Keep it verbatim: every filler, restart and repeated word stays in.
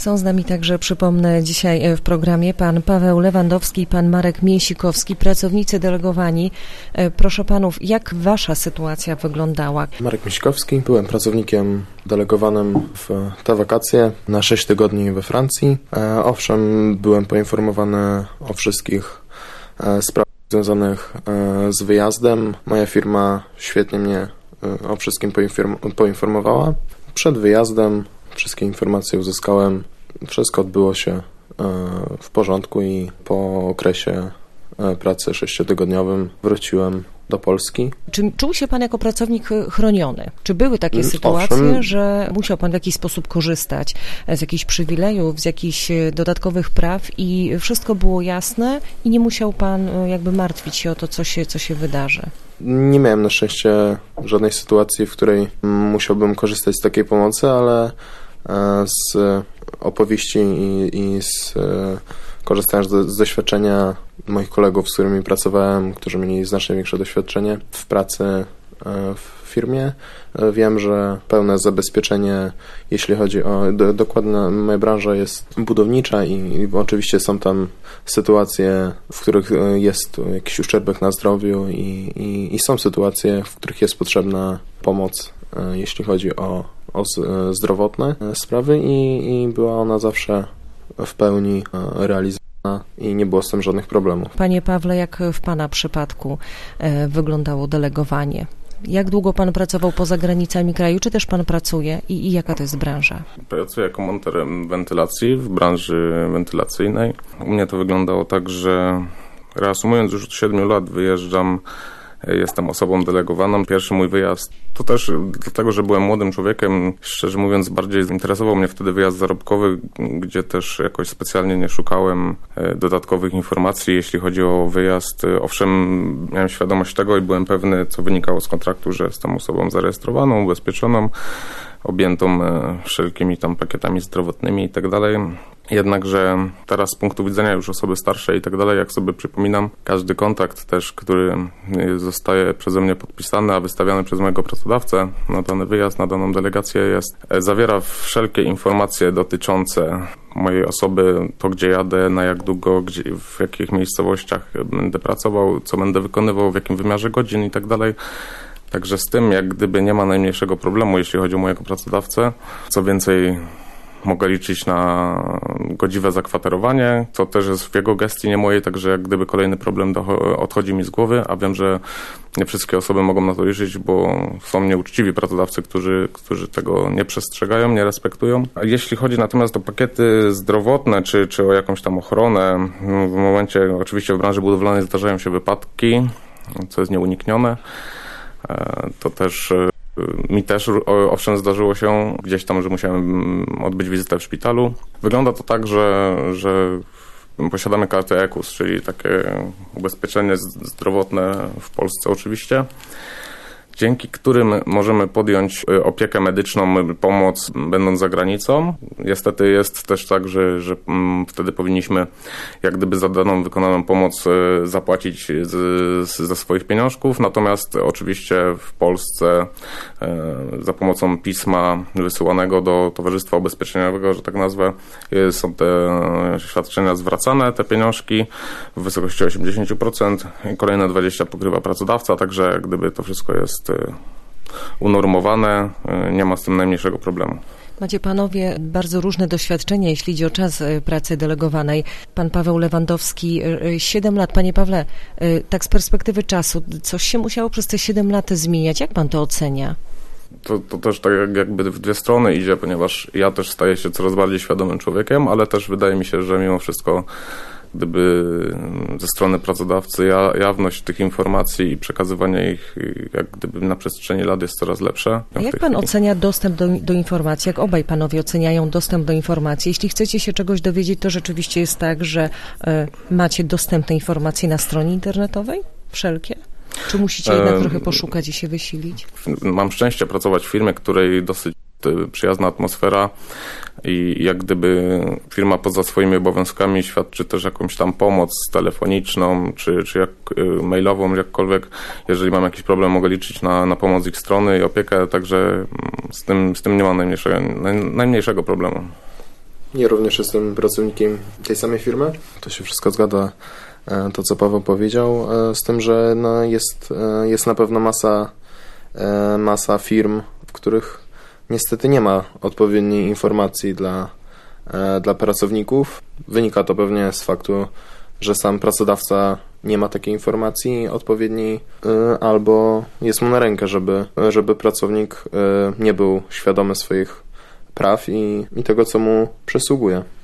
Są z nami także, przypomnę, dzisiaj w programie pan Paweł Lewandowski i pan Marek Mięsikowski, pracownicy delegowani. Proszę panów, jak wasza sytuacja wyglądała? Marek Mięsikowski, byłem pracownikiem delegowanym w te wakacje na sześć tygodni we Francji. E, owszem, byłem poinformowany o wszystkich e, sprawach związanych e, z wyjazdem. Moja firma świetnie mnie e, o wszystkim poinform- poinformowała. Przed wyjazdem wszystkie informacje uzyskałem. Wszystko odbyło się e, w porządku i po okresie e, pracy sześciotygodniowym wróciłem do Polski. Czy czuł się pan jako pracownik chroniony? Czy były takie Mm, sytuacje, owszem. że musiał pan w jakiś sposób korzystać z jakichś przywilejów, z jakichś dodatkowych praw i wszystko było jasne i nie musiał pan jakby martwić się o to, co się, co się wydarzy? Nie miałem na szczęście żadnej sytuacji, w której musiałbym korzystać z takiej pomocy, ale e, z opowieści i, i z e, korzystając z, z doświadczenia moich kolegów, z którymi pracowałem, którzy mieli znacznie większe doświadczenie w pracy e, w firmie, e, wiem, że pełne zabezpieczenie, jeśli chodzi o do, dokładnie moja branża jest budownicza i, i oczywiście są tam sytuacje, w których jest jakiś uszczerbek na zdrowiu i, i, i są sytuacje, w których jest potrzebna pomoc, e, jeśli chodzi o, o z, e, zdrowotne sprawy i, i była ona zawsze w pełni realizowana i nie było z tym żadnych problemów. Panie Pawle, jak w pana przypadku e, wyglądało delegowanie? Jak długo pan pracował poza granicami kraju, czy też pan pracuje i, i jaka to jest branża? Pracuję jako monter wentylacji w branży wentylacyjnej. U mnie to wyglądało tak, że reasumując, już od siedmiu lat wyjeżdżam. Jestem osobą delegowaną. Pierwszy mój wyjazd to też dlatego, że byłem młodym człowiekiem. Szczerze mówiąc, bardziej zainteresował mnie wtedy wyjazd zarobkowy, gdzie też jakoś specjalnie nie szukałem dodatkowych informacji, jeśli chodzi o wyjazd. Owszem, miałem świadomość tego i byłem pewny, co wynikało z kontraktu, że jestem osobą zarejestrowaną, ubezpieczoną, objętą wszelkimi tam pakietami zdrowotnymi i tak dalej. Jednakże teraz z punktu widzenia już osoby starszej i tak dalej, jak sobie przypominam, każdy kontrakt też, który zostaje przeze mnie podpisany, a wystawiany przez mojego pracodawcę na dany wyjazd, na daną delegację jest, zawiera wszelkie informacje dotyczące mojej osoby, to gdzie jadę, na jak długo, gdzie, w jakich miejscowościach będę pracował, co będę wykonywał, w jakim wymiarze godzin i tak dalej. Także z tym jak gdyby nie ma najmniejszego problemu, jeśli chodzi o mojego pracodawcę. Co więcej, mogę liczyć na godziwe zakwaterowanie, co też jest w jego gestii, nie mojej, także jak gdyby kolejny problem do, odchodzi mi z głowy, a wiem, że nie wszystkie osoby mogą na to liczyć, bo są nieuczciwi pracodawcy, którzy, którzy tego nie przestrzegają, nie respektują. A jeśli chodzi natomiast o pakiety zdrowotne, czy, czy o jakąś tam ochronę, w momencie, oczywiście w branży budowlanej zdarzają się wypadki, co jest nieuniknione, to też mi też owszem zdarzyło się gdzieś tam, że musiałem odbyć wizytę w szpitalu. Wygląda to tak, że, że posiadamy kartę E K U S, czyli takie ubezpieczenie zdrowotne w Polsce oczywiście, dzięki którym możemy podjąć opiekę medyczną, pomoc będąc za granicą. Niestety jest też tak, że, że wtedy powinniśmy jak gdyby za daną wykonaną pomoc zapłacić z, z, ze swoich pieniążków, natomiast oczywiście w Polsce za pomocą pisma wysyłanego do Towarzystwa Ubezpieczeniowego, że tak nazwę, są te świadczenia zwracane, te pieniążki w wysokości osiemdziesiąt procent i kolejne dwadzieścia procent pokrywa pracodawca, także jak gdyby to wszystko jest unormowane, nie ma z tym najmniejszego problemu. Macie panowie bardzo różne doświadczenia, jeśli chodzi o czas pracy delegowanej. Pan Paweł Lewandowski, siedem lat. Panie Pawle, tak z perspektywy czasu, coś się musiało przez te siedem lat zmieniać. Jak pan to ocenia? To, to też tak jakby w dwie strony idzie, ponieważ ja też staję się coraz bardziej świadomym człowiekiem, ale też wydaje mi się, że mimo wszystko gdyby ze strony pracodawcy ja, jawność tych informacji i przekazywanie ich jak gdyby na przestrzeni lat jest coraz lepsze. A jak pan chwili. ocenia dostęp do, do informacji? Jak obaj panowie oceniają dostęp do informacji? Jeśli chcecie się czegoś dowiedzieć, to rzeczywiście jest tak, że y, macie dostępne informacje na stronie internetowej? Wszelkie? Czy musicie jednak trochę poszukać i się wysilić? Mam szczęście pracować w firmie, której dosyć przyjazna atmosfera i jak gdyby firma poza swoimi obowiązkami świadczy też jakąś tam pomoc telefoniczną, czy, czy jak mailową, jakkolwiek. Jeżeli mam jakiś problem, mogę liczyć na, na pomoc ich strony i opiekę, także z tym, z tym nie mam najmniejszego, naj, najmniejszego problemu. Ja również jestem pracownikiem tej samej firmy. To się wszystko zgadza, to co Paweł powiedział, z tym, że no jest, jest na pewno masa, masa firm, w których niestety nie ma odpowiedniej informacji dla, dla pracowników. Wynika to pewnie z faktu, że sam pracodawca nie ma takiej informacji odpowiedniej, albo jest mu na rękę, żeby, żeby pracownik nie był świadomy swoich praw i, i tego, co mu przysługuje.